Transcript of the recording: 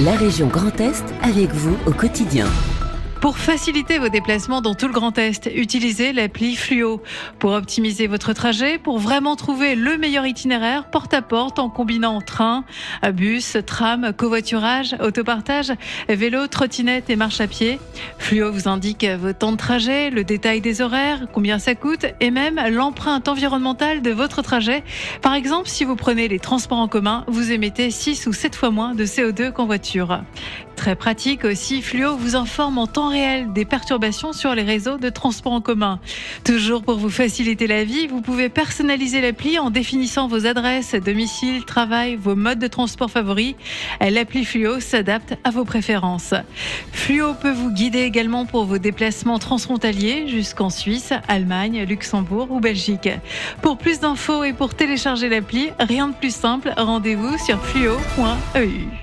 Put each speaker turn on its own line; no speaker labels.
La région Grand Est avec vous au quotidien.
Pour faciliter vos déplacements dans tout le Grand Est, utilisez l'appli Fluo. Pour optimiser votre trajet, pour vraiment trouver le meilleur itinéraire porte à porte en combinant train, bus, tram, covoiturage, autopartage, vélo, trottinette et marche à pied. Fluo vous indique vos temps de trajet, le détail des horaires, combien ça coûte et même l'empreinte environnementale de votre trajet. Par exemple, si vous prenez les transports en commun, vous émettez 6 ou 7 fois moins de CO2 qu'en voiture. Très pratique aussi, Fluo vous informe en temps réel des perturbations sur les réseaux de transport en commun. Toujours pour vous faciliter la vie, vous pouvez personnaliser l'appli en définissant vos adresses, domicile, travail, vos modes de transport favoris. L'appli Fluo s'adapte à vos préférences. Fluo peut vous guider également pour vos déplacements transfrontaliers jusqu'en Suisse, Allemagne, Luxembourg ou Belgique. Pour plus d'infos et pour télécharger l'appli, rien de plus simple, rendez-vous sur fluo.eu.